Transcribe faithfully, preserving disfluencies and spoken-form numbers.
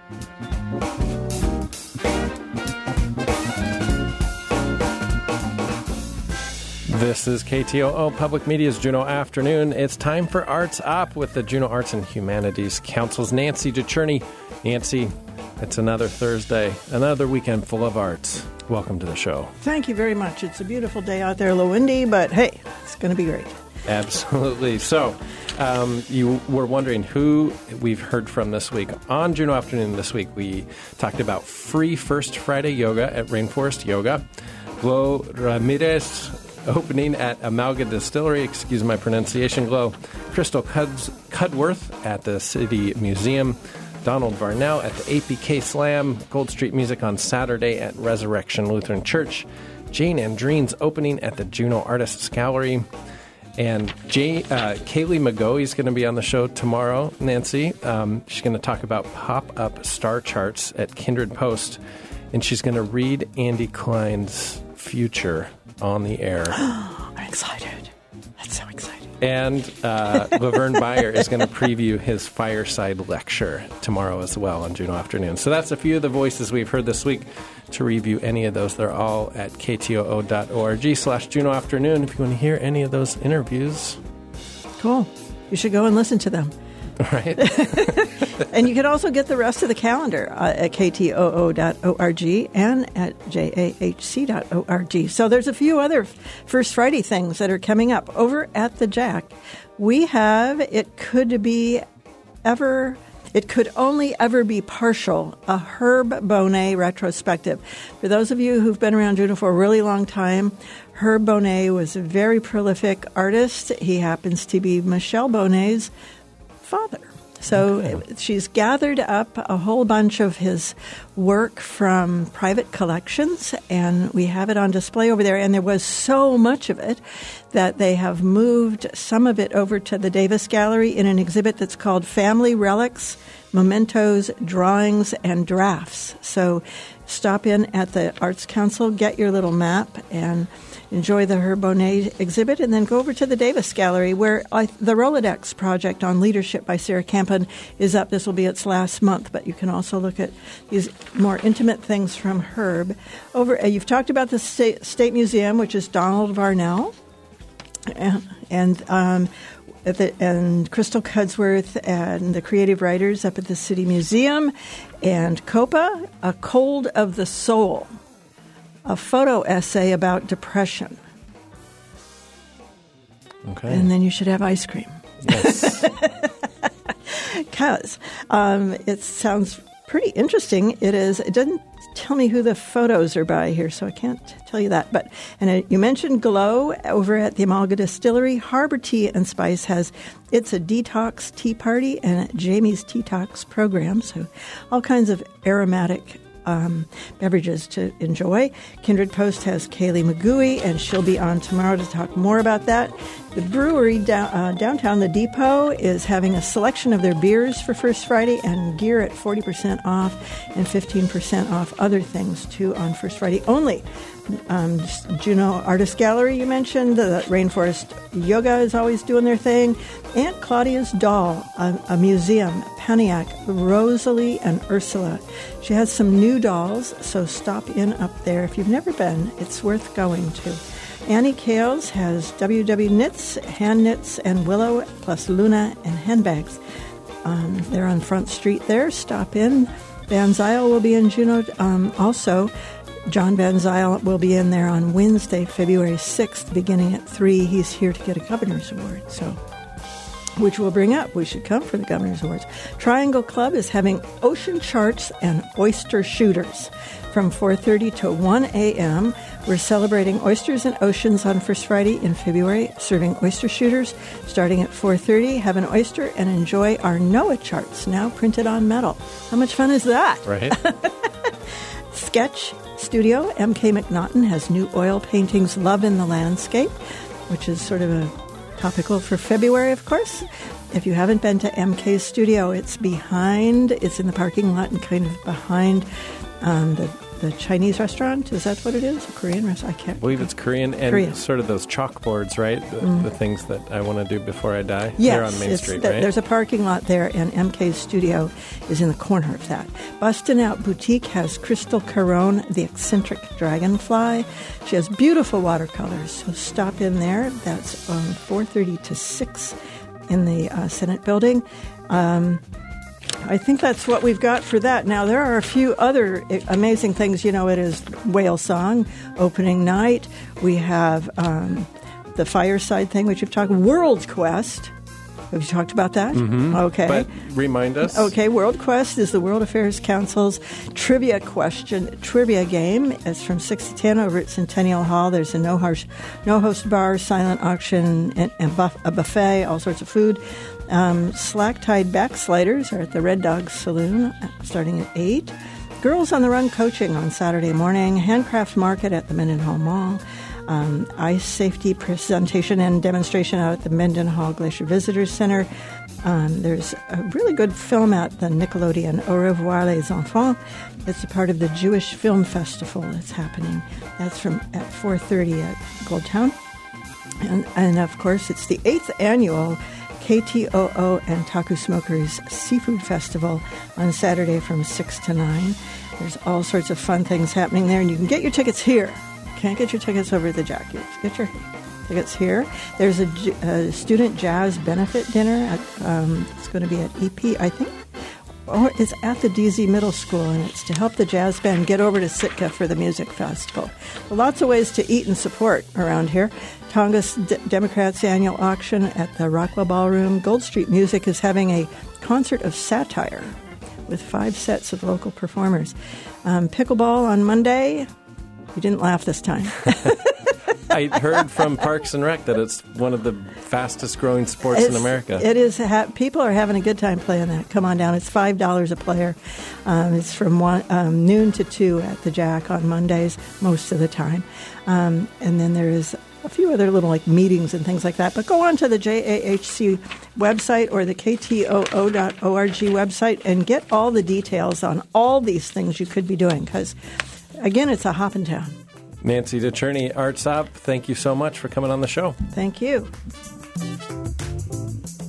This is K T O O Public Media's Juneau Afternoon. It's time for Arts Up with the Juneau Arts and Humanities Council's Nancy DeCherney. Nancy, it's another Thursday, another weekend full of arts. Welcome to the show. Thank you very much. It's a beautiful day out there, a little windy, but hey, it's going to be great. Absolutely. So, um, you were wondering who we've heard from this week. On Juneau Afternoon this week, we talked about free First Friday yoga at Rainforest Yoga. Glo Ramirez opening at Amalga Distillery, excuse my pronunciation, Glo. Crystal Cuds, Cudworth at the City Museum. Donald Varnell at the A P K Slam. Gold Street Music on Saturday at Resurrection Lutheran Church. Jane Andreen's opening at the Juneau Artists Gallery. And Jay, uh, Kaylee McGoey is going to be on the show tomorrow, Nancy. Um, she's going to talk about pop-up star charts at Kindred Post. And she's going to read Andy Klein's Future on the air. I'm excited. That's so exciting. And uh, Laverne Bayer is going to preview his fireside lecture tomorrow as well on Juneau Afternoon. So that's a few of the voices we've heard this week. To review any of those, they're all at ktoo.org slash Juneau Afternoon if you want to hear any of those interviews. Cool. You should go and listen to them. Right. And you can also get the rest of the calendar uh, at k t o o dot org and at j a h c dot org. So there's a few other First Friday things that are coming up. Over at the Jack, we have It Could Be Ever... It Could Only Ever Be Partial, a Herb Bonet retrospective. For those of you who've been around Juneau for a really long time, Herb Bonet was a very prolific artist. He happens to be Michelle Bonet's father. So okay. She's gathered up a whole bunch of his work from private collections, and we have it on display over there. And there was so much of it that they have moved some of it over to the Davis Gallery in an exhibit that's called Family Relics, Mementos, Drawings, and Drafts. So stop in at the Arts Council, get your little map, and enjoy the Herb Bonet exhibit, and then go over to the Davis Gallery, where I, the Rolodex project on leadership by Sarah Campen is up. This will be its last month, but you can also look at these more intimate things from Herb. Over, uh, you've talked about the State, State Museum, which is Donald Varnell, and, and um, At the, and Crystal Cudsworth and the creative writers up at the City Museum, and COPA, A Cold of the Soul, a photo essay about depression. Okay. And then you should have ice cream. Yes. Because um, it sounds pretty interesting. It is. It doesn't tell me who the photos are by here, so I can't tell you that. But and uh, you mentioned Glow over at the Amalga Distillery. Harbor Tea and Spice has It's a Detox Tea Party and Jamie's Tea Talks program. So all kinds of aromatic Um, beverages to enjoy. Kindred Post has Kaylee McGoey, and she'll be on tomorrow to talk more about that. The brewery down, uh, downtown, the Depot, is having a selection of their beers for First Friday and gear at forty percent off and fifteen percent off other things, too, on First Friday only. Um, Juneau Artist Gallery, you mentioned. The Rainforest Yoga is always doing their thing. Aunt Claudia's Doll, a, a museum, Paniac, Rosalie and Ursula. She has some new dolls, so stop in up there. If you've never been, it's worth going to. Annie Kales has W W Knits, Hand Knits, and Willow, plus Luna and handbags. Um, they're on Front Street there. Stop in. Van Zyl will be in Juneau um, also. John Van Zyl will be in there on Wednesday, February sixth, beginning at three. He's here to get a Governor's Award, so which we'll bring up. We should come for the Governor's Awards. Triangle Club is having ocean charts and oyster shooters from four thirty to one a.m. We're celebrating oysters and oceans on First Friday in February, serving oyster shooters starting at four thirty. Have an oyster and enjoy our NOAA charts, now printed on metal. How much fun is that? Right. Sketch Studio, M K McNaughton, has new oil paintings, Love in the Landscape, which is sort of a topical for February, of course. If you haven't been to M K's studio, it's behind, it's in the parking lot and kind of behind um, the the Chinese restaurant. Is that what it is? A Korean restaurant? I can't I believe it's Korean and Korean. sort of those chalkboards, right? The, Mm. the things that I want to do before I die. Yes, They're on Main it's Street, the, right? There's a parking lot there, and M K's studio is in the corner of that. Bustin' Out Boutique has Crystal Caron, the eccentric dragonfly. She has beautiful watercolors, so stop in there. That's um, four thirty to six in the uh, Senate building. Um, I think that's what we've got for that. Now, there are a few other amazing things. You know, it is Whale Song, opening night. We have um, the Fireside thing, which you've talked about. World Quest. Have you talked about that? Mm-hmm. Okay. But remind us. Okay, World Quest is the World Affairs Council's trivia question, trivia game. It's from six to ten over at Centennial Hall. There's a no-host, no-host bar, silent auction, and, and buff, a buffet, all sorts of food. Um, Slack-Tide Backsliders are at the Red Dog Saloon, starting at eight. Girls on the Run coaching on Saturday morning. Handcraft Market at the Mendenhall Mall. Um, ice safety presentation and demonstration out at the Mendenhall Glacier Visitors Center. Um, there's a really good film at the Nickelodeon, Au revoir les enfants. It's a part of the Jewish Film Festival that's happening. That's from at four thirty at Goldtown. And, and of course, it's the eighth annual K T O O and Taku Smokers Seafood Festival on Saturday from six to nine. There's all sorts of fun things happening there, and you can get your tickets here. Can't get your tickets over at the Jack. Get your tickets here. There's a, a student jazz benefit dinner. At, um, it's going to be at E P, I think. Or it's at the D Z Middle School, and it's to help the jazz band get over to Sitka for the music festival. Lots of ways to eat and support around here. Tongass D- Democrats annual auction at the Rockwell Ballroom. Gold Street Music is having a concert of satire with five sets of local performers. Um, pickleball on Monday. You didn't laugh this time. I heard from Parks and Rec that it's one of the fastest growing sports It's, in America. It is. Ha- people are having a good time playing that. Come on down. It's five dollars a player. Um, it's from one, um, noon to two at the Jack on Mondays most of the time. Um, and then there is a few other little like meetings and things like that. But go on to the J A H C website or the K T O O dot org website and get all the details on all these things you could be doing because, again, it's a hoppin' town. Nancy DeCherney, Arts Up, thank you so much for coming on the show. Thank you.